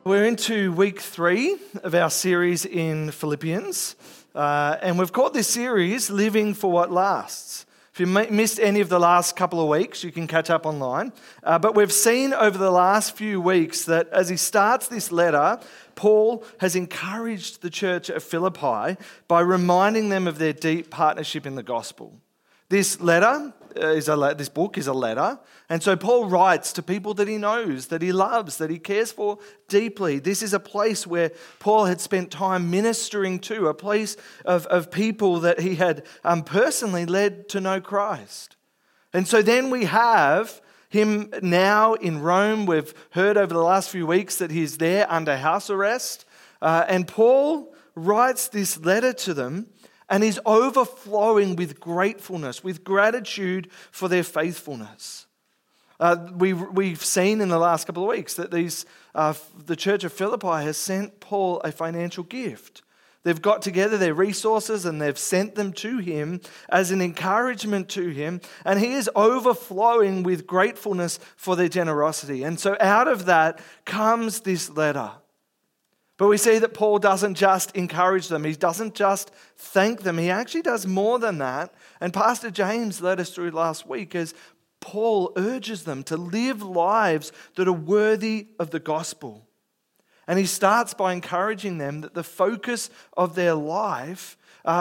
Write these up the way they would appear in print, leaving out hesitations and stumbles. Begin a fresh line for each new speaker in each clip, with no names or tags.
We're into week 3 of our series in Philippians, and we've called this series Living for What Lasts. If you missed any of the last couple of weeks, you can catch up online. But we've seen over the last few weeks that as he starts this letter, Paul has encouraged the church at Philippi by reminding them of their deep partnership in the gospel. This book is a letter, and so Paul writes to people that he knows, that he loves, that he cares for deeply. This is a place where Paul had spent time ministering to, a place of people that he had personally led to know Christ. And so then we have him now in Rome. We've heard over the last few weeks that he's there under house arrest, and Paul writes this letter to them, and is overflowing with gratefulness, with gratitude for their faithfulness. We've seen in the last couple of weeks that the church of Philippi has sent Paul a financial gift. They've got together their resources and they've sent them to him as an encouragement to him, and he is overflowing with gratefulness for their generosity. And so out of that comes this letter. But we see that Paul doesn't just encourage them. He doesn't just thank them. He actually does more than that. And Pastor James led us through last week as Paul urges them to live lives that are worthy of the gospel. And he starts by encouraging them that the focus of their life,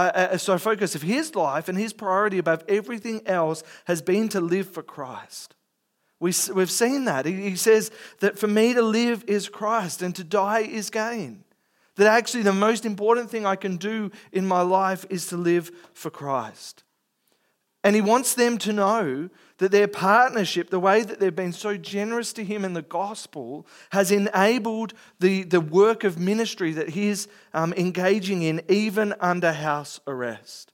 focus of his life and his priority above everything else has been to live for Christ. We've seen that. He says that for me to live is Christ and to die is gain. That actually the most important thing I can do in my life is to live for Christ. And he wants them to know that their partnership, the way that they've been so generous to him in the gospel, has enabled the work of ministry that he's engaging in even under house arrest.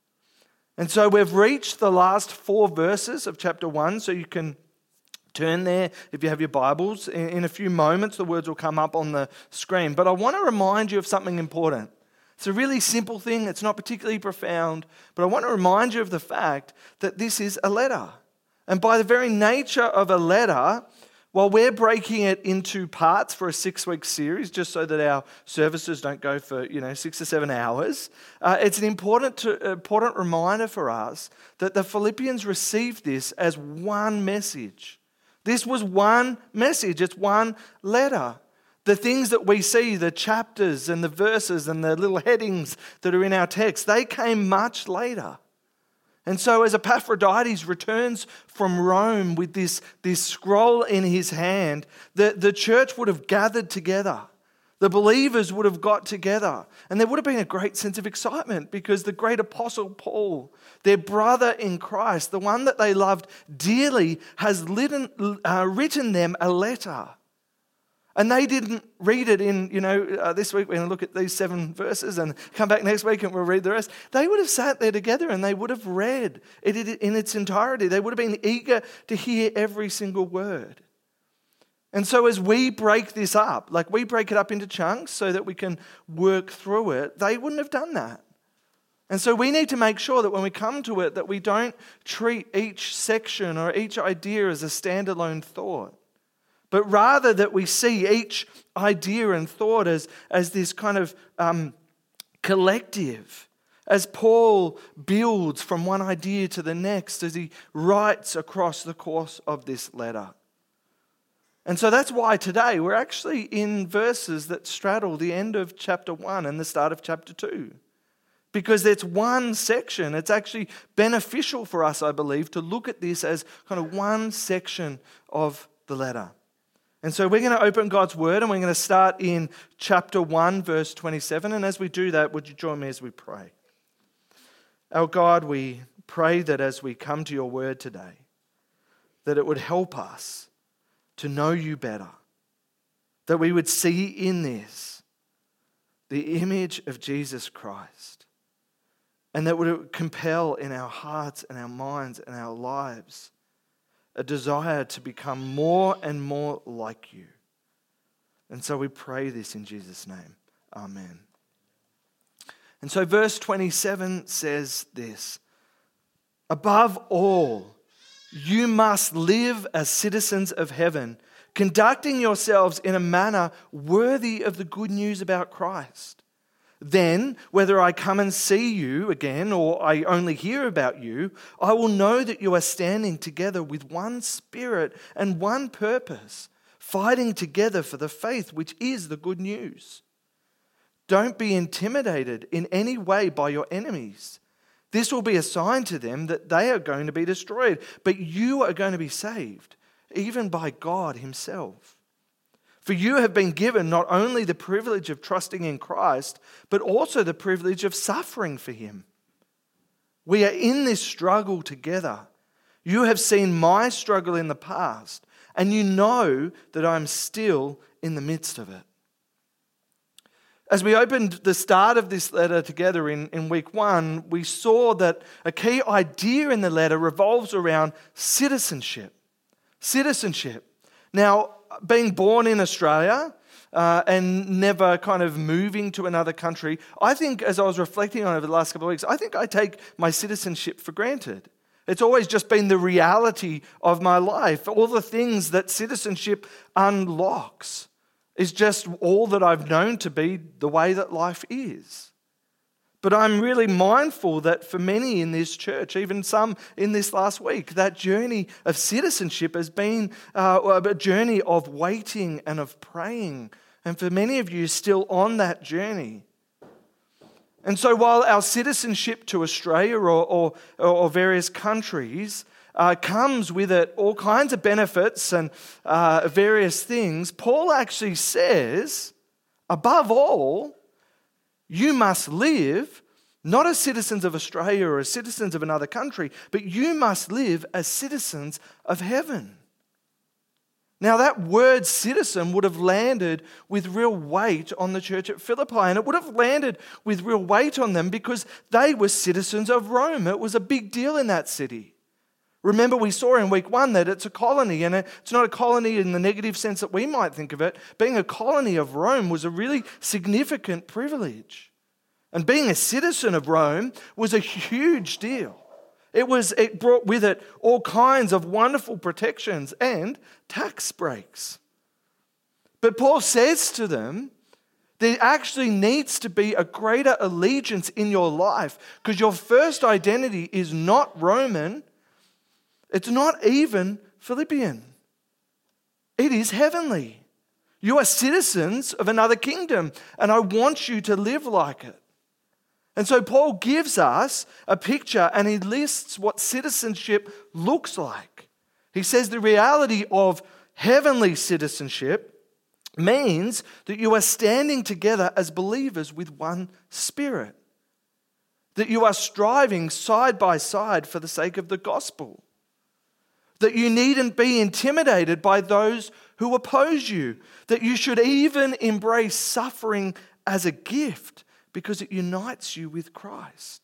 And so we've reached the last 4 verses of chapter 1, so you can turn there if you have your Bibles. In a few moments, the words will come up on the screen. But I want to remind you of something important. It's a really simple thing. It's not particularly profound. But I want to remind you of the fact that this is a letter. And by the very nature of a letter, while we're breaking it into parts for a 6-week series, just so that our services don't go for 6 or 7 hours, it's an important reminder for us that the Philippians received this as one message. This was one message. It's one letter. The things that we see, the chapters and the verses and the little headings that are in our text, they came much later. And so as Epaphroditus returns from Rome with this scroll in his hand, the church would have gathered together. The believers would have got together, and there would have been a great sense of excitement because the great apostle Paul, their brother in Christ, the one that they loved dearly, has written them a letter. And they didn't read it in, this week we're going to look at these 7 verses and come back next week and we'll read the rest. They would have sat there together and they would have read it in its entirety. They would have been eager to hear every single word. And so as we break this up, like we break it up into chunks so that we can work through it, they wouldn't have done that. And so we need to make sure that when we come to it, that we don't treat each section or each idea as a standalone thought, but rather that we see each idea and thought as this kind of collective, as Paul builds from one idea to the next, as he writes across the course of this letter. And so that's why today we're actually in verses that straddle the end of chapter 1 and the start of chapter 2. Because it's one section. It's actually beneficial for us, I believe, to look at this as kind of one section of the letter. And so we're going to open God's Word and we're going to start in chapter 1, verse 27. And as we do that, would you join me as we pray? Our God, we pray that as we come to your Word today, that it would help us to know you better, that we would see in this the image of Jesus Christ, and that would compel in our hearts and our minds and our lives a desire to become more and more like you. And so we pray this in Jesus' name. Amen. And so verse 27 says this: above all, you must live as citizens of heaven, conducting yourselves in a manner worthy of the good news about Christ. Then, whether I come and see you again or I only hear about you, I will know that you are standing together with one spirit and one purpose, fighting together for the faith which is the good news. Don't be intimidated in any way by your enemies. This will be a sign to them that they are going to be destroyed, but you are going to be saved, even by God himself. For you have been given not only the privilege of trusting in Christ, but also the privilege of suffering for him. We are in this struggle together. You have seen my struggle in the past, and you know that I'm still in the midst of it. As we opened the start of this letter together in week 1, we saw that a key idea in the letter revolves around citizenship. Citizenship. Now, being born in Australia and never kind of moving to another country, I think as I was reflecting on it over the last couple of weeks, I think I take my citizenship for granted. It's always just been the reality of my life. All the things that citizenship unlocks is just all that I've known to be the way that life is. But I'm really mindful that for many in this church, even some in this last week, that journey of citizenship has been a journey of waiting and of praying. And for many of you, still on that journey. And so while our citizenship to Australia or various countries comes with it all kinds of benefits and various things, Paul actually says, above all, you must live not as citizens of Australia or as citizens of another country, but you must live as citizens of heaven. Now that word citizen would have landed with real weight on the church at Philippi, and it would have landed with real weight on them because they were citizens of Rome. It was a big deal in that city. Remember, we saw in week 1 that it's a colony, and it's not a colony in the negative sense that we might think of it. Being a colony of Rome was a really significant privilege. And being a citizen of Rome was a huge deal. It brought with it all kinds of wonderful protections and tax breaks. But Paul says to them, there actually needs to be a greater allegiance in your life because your first identity is not Roman. It's not even Philippian. It is heavenly. You are citizens of another kingdom, and I want you to live like it. And so Paul gives us a picture and he lists what citizenship looks like. He says the reality of heavenly citizenship means that you are standing together as believers with one spirit. That you are striving side by side for the sake of the gospel. That you needn't be intimidated by those who oppose you. That you should even embrace suffering as a gift because it unites you with Christ.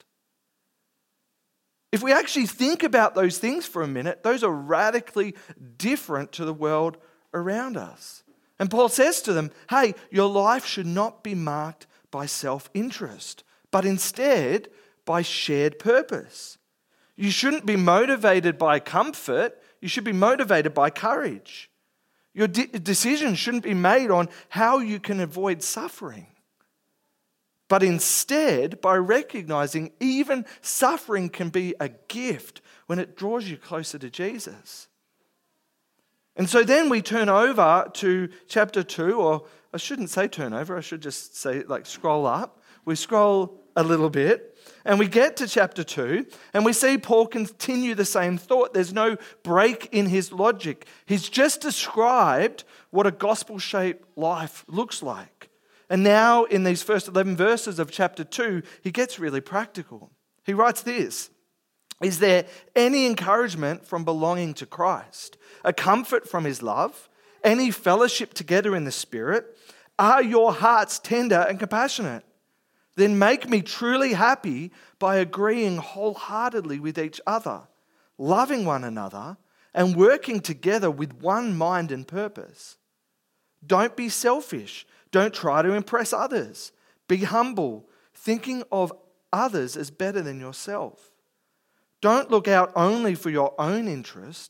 If we actually think about those things for a minute, those are radically different to the world around us. And Paul says to them, hey, your life should not be marked by self-interest, but instead by shared purpose. You shouldn't be motivated by comfort. You should be motivated by courage. Your decision shouldn't be made on how you can avoid suffering, but instead by recognizing even suffering can be a gift when it draws you closer to Jesus. And so then we turn over to chapter 2, or I shouldn't say turn over, I should just say scroll up. We scroll a little bit and we get to chapter 2 and we see Paul continue the same thought. There's no break in his logic. He's just described what a gospel-shaped life looks like. And now in these first 11 verses of chapter 2, he gets really practical. He writes this, is there any encouragement from belonging to Christ? A comfort from his love? Any fellowship together in the Spirit? Are your hearts tender and compassionate? Then make me truly happy by agreeing wholeheartedly with each other, loving one another, and working together with one mind and purpose. Don't be selfish. Don't try to impress others. Be humble, thinking of others as better than yourself. Don't look out only for your own interest,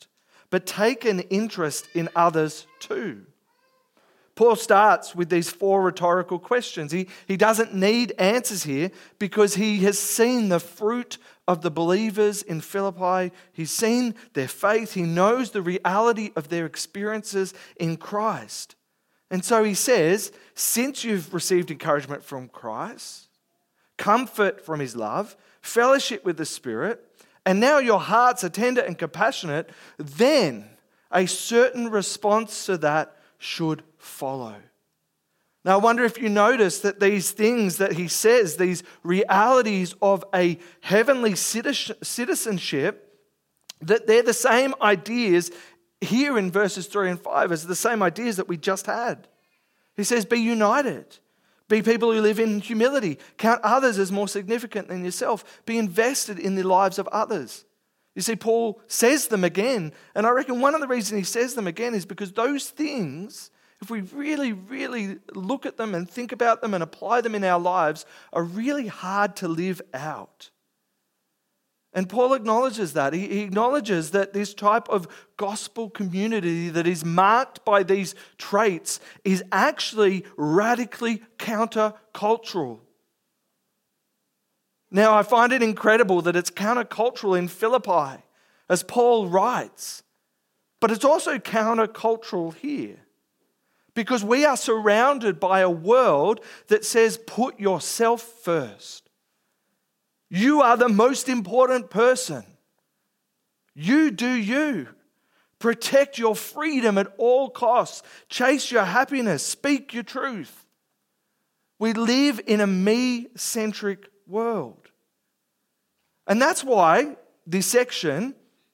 but take an interest in others too. Paul starts with these 4 rhetorical questions. He doesn't need answers here because he has seen the fruit of the believers in Philippi. He's seen their faith. He knows the reality of their experiences in Christ. And so he says, since you've received encouragement from Christ, comfort from his love, fellowship with the Spirit, and now your hearts are tender and compassionate, then a certain response to that should follow. Now, I wonder if you notice that these things that he says, these realities of a heavenly citizenship, that they're the same ideas here in verses 3 and 5 as the same ideas that we just had. He says, be united. Be people who live in humility. Count others as more significant than yourself. Be invested in the lives of others. You see, Paul says them again, and I reckon one of the reasons he says them again is because those things, if we really, really look at them and think about them and apply them in our lives, are really hard to live out. And Paul acknowledges that. He acknowledges that this type of gospel community that is marked by these traits is actually radically countercultural. Now, I find it incredible that it's countercultural in Philippi, as Paul writes, but it's also countercultural here because we are surrounded by a world that says, put yourself first. You are the most important person. You do you. Protect your freedom at all costs. Chase your happiness. Speak your truth. We live in a me-centric world. And that's why this section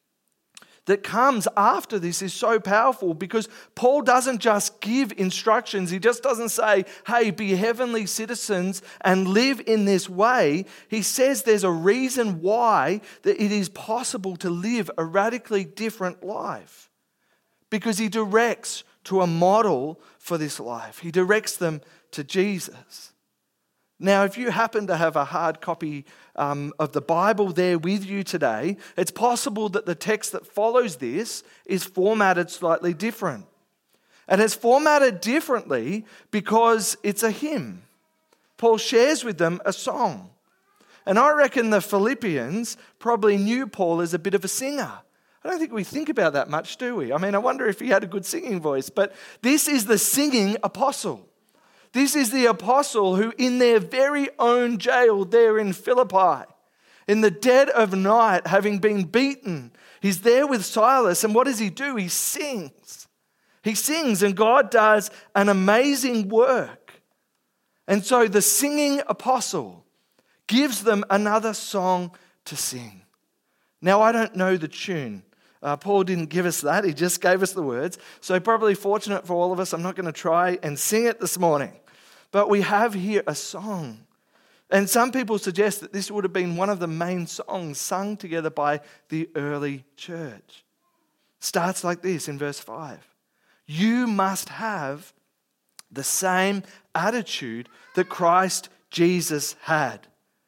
that comes after this is so powerful, because Paul doesn't just give instructions. He just doesn't say, hey, be heavenly citizens and live in this way. He says there's a reason why that it is possible to live a radically different life, because he directs to a model for this life. He directs them to Jesus. Now, if you happen to have a hard copy of the Bible there with you today, it's possible that the text that follows this is formatted slightly different. And it's formatted differently because it's a hymn. Paul shares with them a song. And I reckon the Philippians probably knew Paul as a bit of a singer. I don't think we think about that much, do we? I mean, I wonder if he had a good singing voice. But this is the singing apostle. This is the apostle who, in their very own jail there in Philippi, in the dead of night, having been beaten, he's there with Silas. And what does he do? He sings. He sings, and God does an amazing work. And so the singing apostle gives them another song to sing. Now, I don't know the tune. Paul didn't give us that. He just gave us the words. So probably fortunate for all of us, I'm not going to try and sing it this morning. But we have here a song. And some people suggest that this would have been one of the main songs sung together by the early church. Starts like this in verse 5. You must have the same attitude that Christ Jesus had.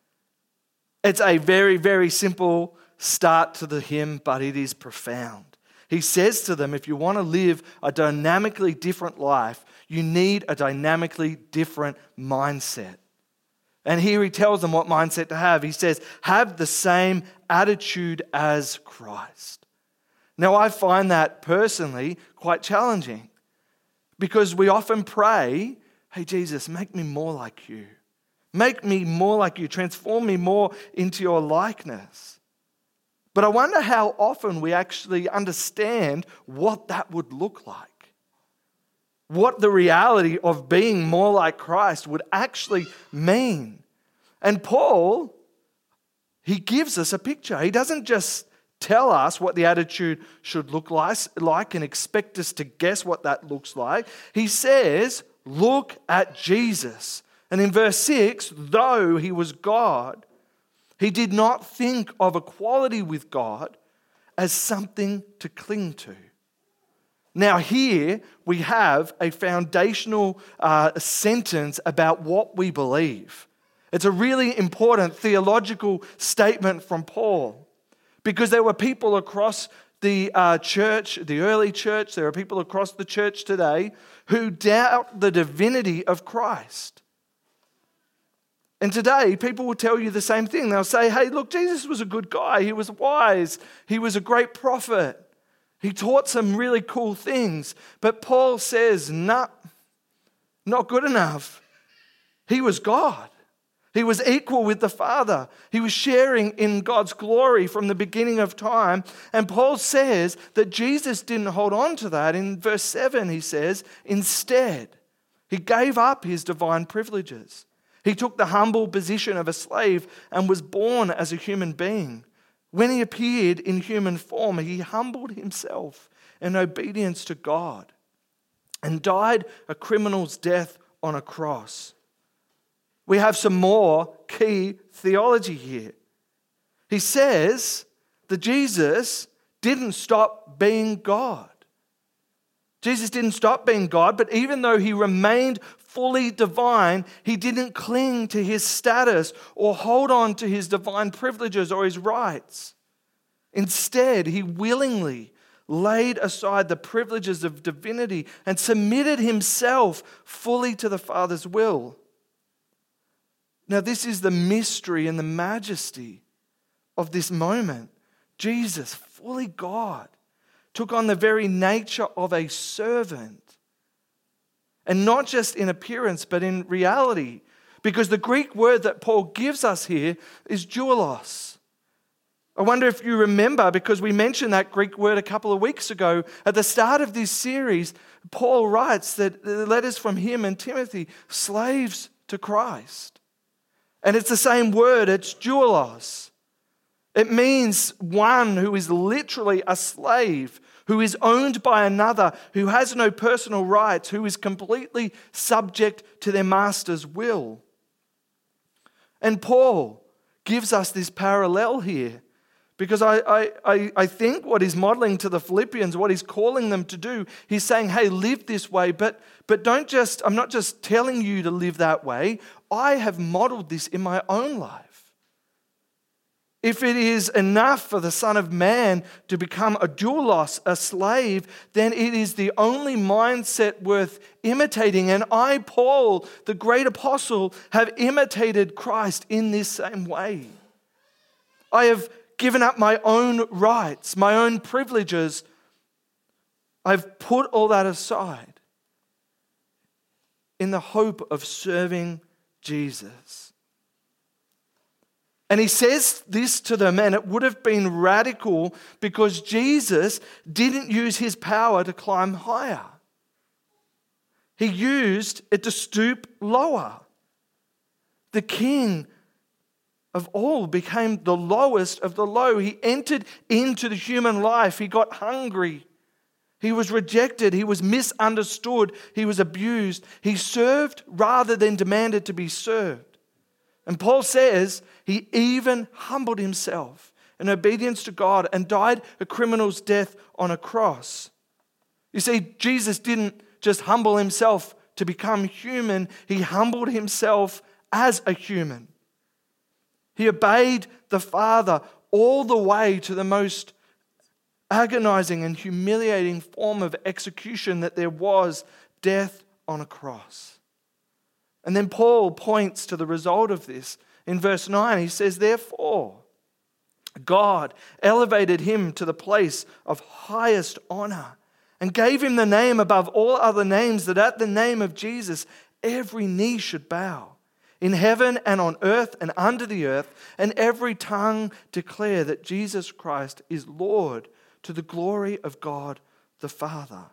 It's a very, very simple start to the hymn, but it is profound. He says to them, if you want to live a dynamically different life, you need a dynamically different mindset. And here he tells them what mindset to have. He says, have the same attitude as Christ. Now, I find that personally quite challenging because we often pray, hey, Jesus, make me more like you. Make me more like you. Transform me more into your likeness. But I wonder how often we actually understand what that would look like. What the reality of being more like Christ would actually mean. And Paul, he gives us a picture. He doesn't just tell us what the attitude should look like and expect us to guess what that looks like. He says, look at Jesus. And in verse 6, though he was God, he did not think of equality with God as something to cling to. Now here we have a foundational sentence about what we believe. It's a really important theological statement from Paul because there were people across the church, the early church, there are people across the church today who doubt the divinity of Christ. And today, people will tell you the same thing. They'll say, hey, look, Jesus was a good guy. He was wise. He was a great prophet. He taught some really cool things. But Paul says, nah, not good enough. He was God. He was equal with the Father. He was sharing in God's glory from the beginning of time. And Paul says that Jesus didn't hold on to that. In verse 7, he says, instead, he gave up his divine privileges. He took the humble position of a slave and was born as a human being. When he appeared in human form, he humbled himself in obedience to God and died a criminal's death on a cross. We have some more key theology here. He says that Jesus didn't stop being God. Jesus didn't stop being God, but even though he remained fully divine, he didn't cling to his status or hold on to his divine privileges or his rights. Instead, he willingly laid aside the privileges of divinity and submitted himself fully to the Father's will. Now, this is the mystery and the majesty of this moment. Jesus, fully God, took on the very nature of a servant. And not just in appearance, but in reality. Because the Greek word that Paul gives us here is doulos. I wonder if you remember, because we mentioned that Greek word a couple of weeks ago. At the start of this series, Paul writes that the letters from him and Timothy, slaves to Christ. And it's the same word, it's doulos. It means one who is literally a slave, who is owned by another, who has no personal rights, who is completely subject to their master's will. And Paul gives us this parallel here, because I think what he's modeling to the Philippians, what he's calling them to do, he's saying, hey, live this way, but I'm not just telling you to live that way. I have modeled this in my own life. If it is enough for the Son of Man to become a doulos, a slave, then it is the only mindset worth imitating. And I, Paul, the great apostle, have imitated Christ in this same way. I have given up my own rights, my own privileges. I've put all that aside in the hope of serving Jesus. And he says this to them, and it would have been radical because Jesus didn't use his power to climb higher. He used it to stoop lower. The King of all became the lowest of the low. He entered into the human life. He got hungry. He was rejected. He was misunderstood. He was abused. He served rather than demanded to be served. And Paul says he even humbled himself in obedience to God and died a criminal's death on a cross. You see, Jesus didn't just humble himself to become human. He humbled himself as a human. He obeyed the Father all the way to the most agonizing and humiliating form of execution that there was, death on a cross. And then Paul points to the result of this. In verse 9, he says, therefore, God elevated him to the place of highest honor and gave him the name above all other names, that at the name of Jesus every knee should bow, in heaven and on earth and under the earth, and every tongue declare that Jesus Christ is Lord, to the glory of God the Father.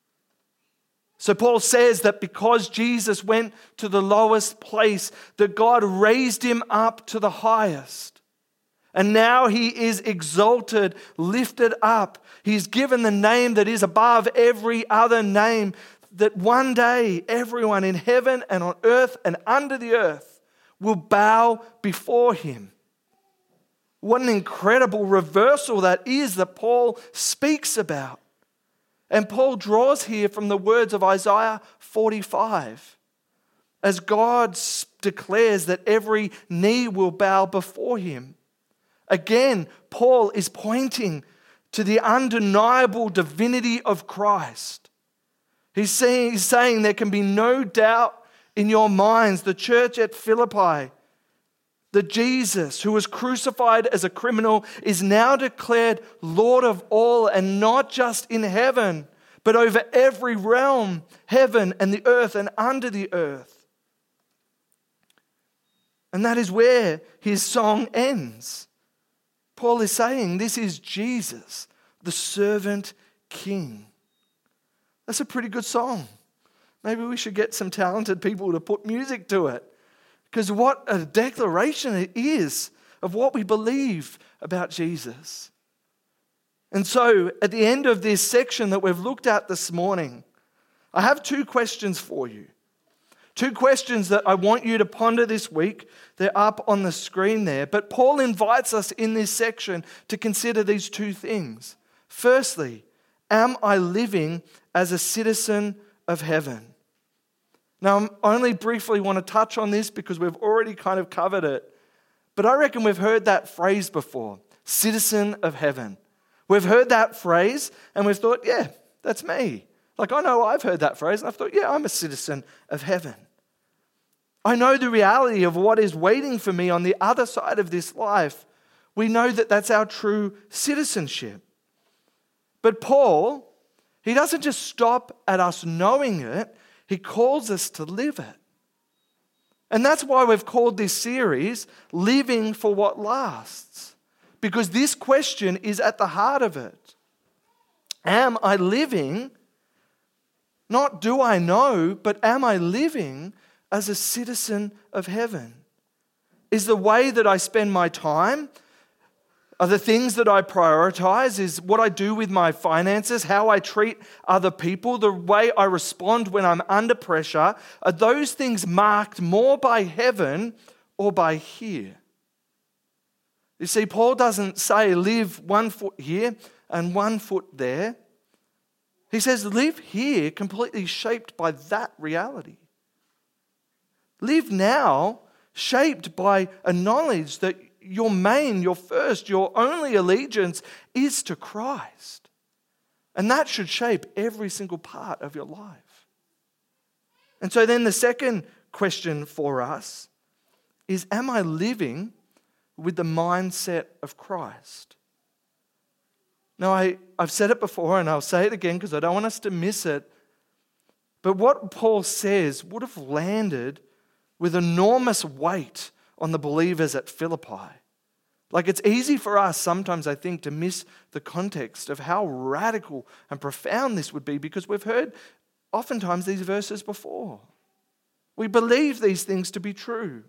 So Paul says that because Jesus went to the lowest place, that God raised him up to the highest. And now he is exalted, lifted up. He's given the name that is above every other name, that one day everyone in heaven and on earth and under the earth will bow before him. What an incredible reversal that is that Paul speaks about. And Paul draws here from the words of Isaiah 45. As God declares that every knee will bow before him. Again, Paul is pointing to the undeniable divinity of Christ. He's saying there can be no doubt in your minds, the church at Philippi, that Jesus, who was crucified as a criminal, is now declared Lord of all, and not just in heaven, but over every realm, heaven and the earth and under the earth. And that is where his song ends. Paul is saying this is Jesus, the servant king. That's a pretty good song. Maybe we should get some talented people to put music to it. Because what a declaration it is of what we believe about Jesus. And so at the end of this section that we've looked at this morning, I have two questions for you. Two questions that I want you to ponder this week. They're up on the screen there. But Paul invites us in this section to consider these two things. Firstly, am I living as a citizen of heaven? Now, I only briefly want to touch on this because we've already kind of covered it. But I reckon we've heard that phrase before, citizen of heaven. We've heard that phrase and we've thought, yeah, that's me. Like I know I've heard that phrase and I've thought, yeah, I'm a citizen of heaven. I know the reality of what is waiting for me on the other side of this life. We know that that's our true citizenship. But Paul, he doesn't just stop at us knowing it. He calls us to live it. And that's why we've called this series Living for What Lasts. Because this question is at the heart of it. Am I living, not do I know, but am I living as a citizen of heaven? Is the way that I spend my time, are the things that I prioritize, is what I do with my finances, how I treat other people, the way I respond when I'm under pressure, are those things marked more by heaven or by here? You see, Paul doesn't say live 1 foot here and 1 foot there. He says live here completely shaped by that reality. Live now shaped by a knowledge that your main, your first, your only allegiance is to Christ. And that should shape every single part of your life. And so then the second question for us is, am I living with the mindset of Christ? Now, I've said it before and I'll say it again because I don't want us to miss it. But what Paul says would have landed with enormous weight on the believers at Philippi. Like it's easy for us sometimes, I think, to miss the context of how radical and profound this would be because we've heard oftentimes these verses before. We believe these things to be true.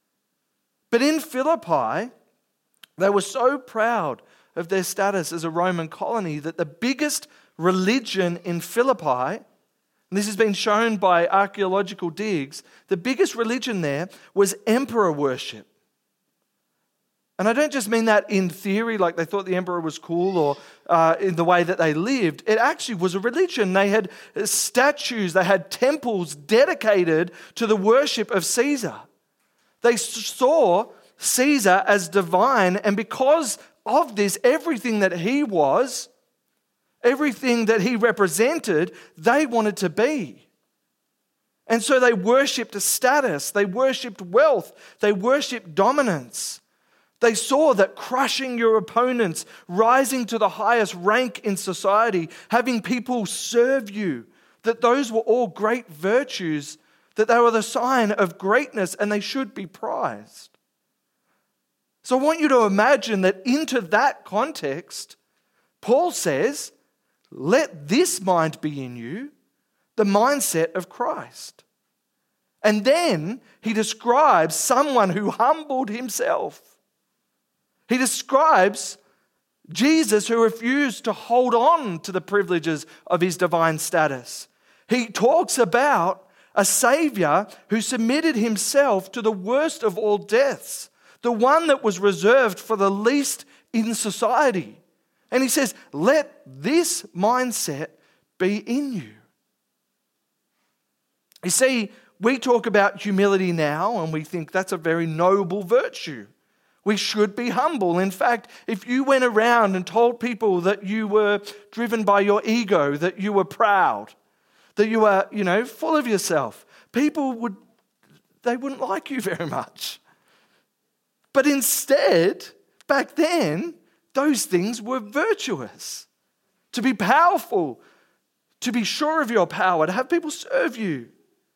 But in Philippi, they were so proud of their status as a Roman colony that the biggest religion in Philippi, and this has been shown by archaeological digs, the biggest religion there was emperor worship. And I don't just mean that in theory, like they thought the emperor was cool or in the way that they lived. It actually was a religion. They had statues, they had temples dedicated to the worship of Caesar. They saw Caesar as divine, and because of this, everything that he was, everything that he represented, they wanted to be. And so they worshipped a status, they worshipped wealth, they worshipped dominance. They saw that crushing your opponents, rising to the highest rank in society, having people serve you, that those were all great virtues, that they were the sign of greatness and they should be prized. So I want you to imagine that into that context, Paul says, let this mind be in you, the mindset of Christ. And then he describes someone who humbled himself. He describes Jesus who refused to hold on to the privileges of his divine status. He talks about a Savior who submitted himself to the worst of all deaths, the one that was reserved for the least in society. And he says, let this mindset be in you. You see, we talk about humility now and we think that's a very noble virtue. We should be humble. In fact, if you went around and told people that you were driven by your ego, that you were proud, that you were, full of yourself, people wouldn't like you very much. But instead, back then, those things were virtuous. To be powerful, to be sure of your power, to have people serve you.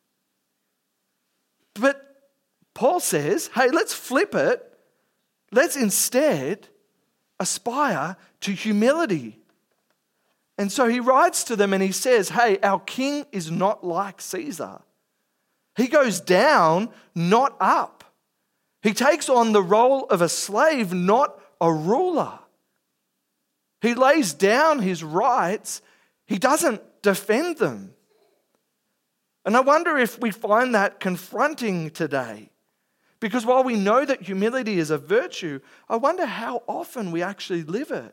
But Paul says, hey, let's flip it. Let's instead aspire to humility. And so he writes to them and he says, hey, our king is not like Caesar. He goes down, not up. He takes on the role of a slave, not a ruler. He lays down his rights. He doesn't defend them. And I wonder if we find that confronting today. Because while we know that humility is a virtue, I wonder how often we actually live it.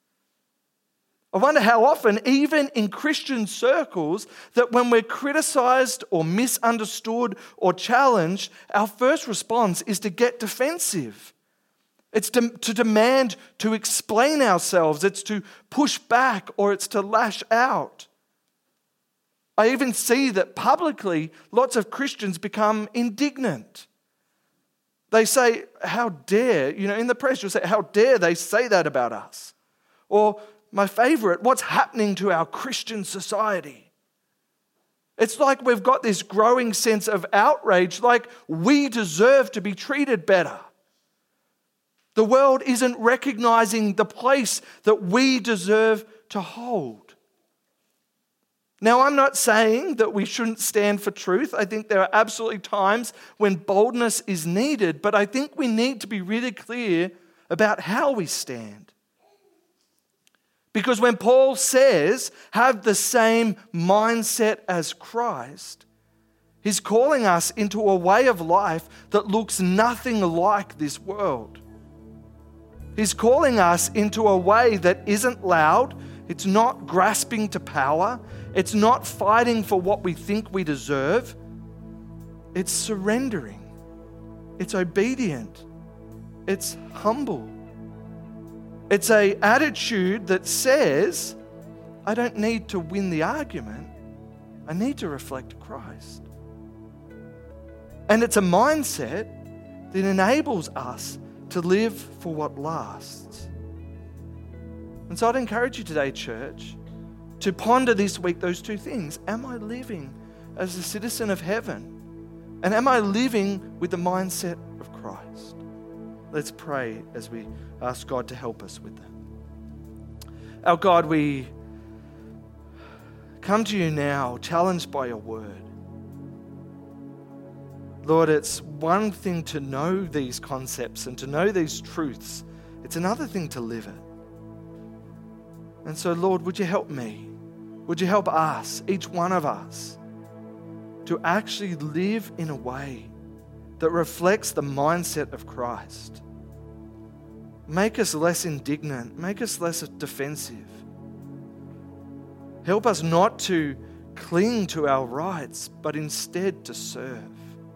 I wonder how often, even in Christian circles, that when we're criticized or misunderstood or challenged, our first response is to get defensive. It's to demand to explain ourselves. It's to push back or it's to lash out. I even see that publicly lots of Christians become indignant. They say, how dare, in the press you'll say, how dare they say that about us? Or my favorite, what's happening to our Christian society? It's like we've got this growing sense of outrage, like we deserve to be treated better. The world isn't recognizing the place that we deserve to hold. Now, I'm not saying that we shouldn't stand for truth. I think there are absolutely times when boldness is needed, but I think we need to be really clear about how we stand. Because when Paul says, have the same mindset as Christ, he's calling us into a way of life that looks nothing like this world. He's calling us into a way that isn't loud, it's not grasping to power, it's not fighting for what we think we deserve. It's surrendering. It's obedient. It's humble. It's an attitude that says, I don't need to win the argument. I need to reflect Christ. And it's a mindset that enables us to live for what lasts. And so I'd encourage you today, church, to ponder this week those two things. Am I living as a citizen of heaven? And am I living with the mindset of Christ? Let's pray as we ask God to help us with that. Our God, we come to you now challenged by your word. Lord, it's one thing to know these concepts and to know these truths. It's another thing to live it. And so, Lord, would you help me? Would you help us, each one of us, to actually live in a way that reflects the mindset of Christ? Make us less indignant. Make us less defensive. Help us not to cling to our rights, but instead to serve.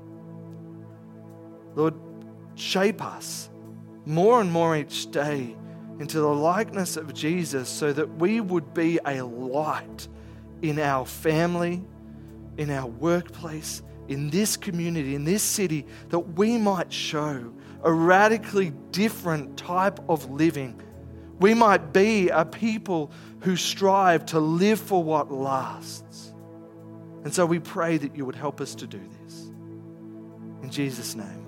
Lord, shape us more and more each day into the likeness of Jesus so that we would be a light in our family, in our workplace, in this community, in this city, that we might show a radically different type of living. We might be a people who strive to live for what lasts. And so we pray that you would help us to do this. In Jesus' name.